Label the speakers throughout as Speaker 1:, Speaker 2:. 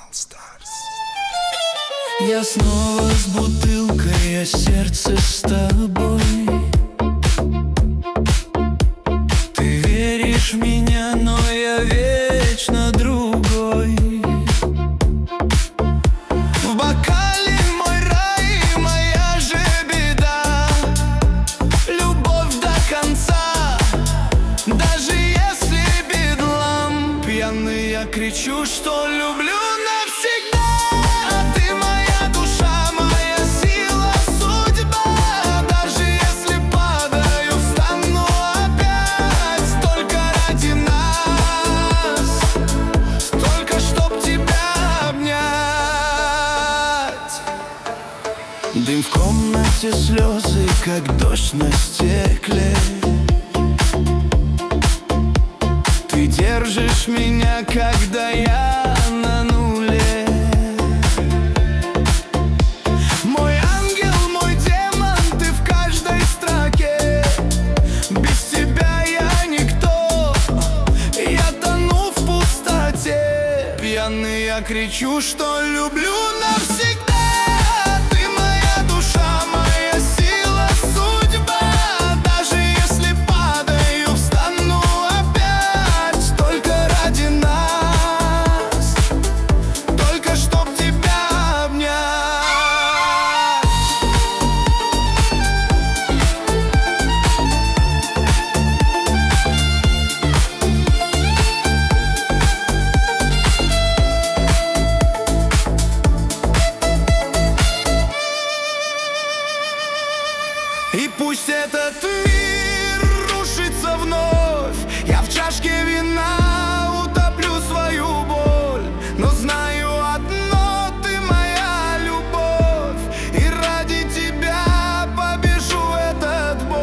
Speaker 1: Я снова с бутылкой, а сердце с тобой. Ты веришь в меня, но я вечно другой. В бокале мой рай, моя же беда. Любовь до конца, даже если бедлам. Пьяный я кричу, что люблю навсегда. Ты моя душа, моя сила, судьба. Даже если падаю, встану опять. Только ради нас, только чтоб тебя обнять. Дым в комнате, слезы, как дождь на стекле. Ты держишь меня, когда я на нуле. Мой ангел, мой демон, ты в каждой строке. Без тебя я никто, я тону в пустоте. Пьяный я кричу, что люблю навсегда. Ты моя душа, моя сила, судьба. Даже если падаю, встану опять. Только ради нас, только чтоб тебя обнять. И пусть этот мир рушится вновь, я в чашке вина утоплю свою боль. Но знаю одно, ты моя любовь, и ради тебя побежу этот бой.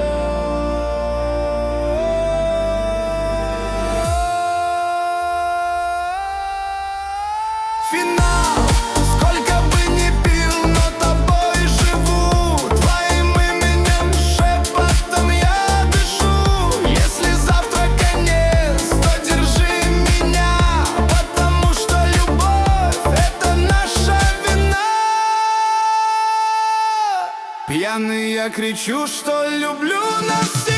Speaker 1: Финал, сколько бы ни пил, но тобой живу. Твоим именем шепотом я дышу. Если завтра конец, то держи меня, потому что любовь — это наша вина. Пьяный я кричу, что люблю навсегда.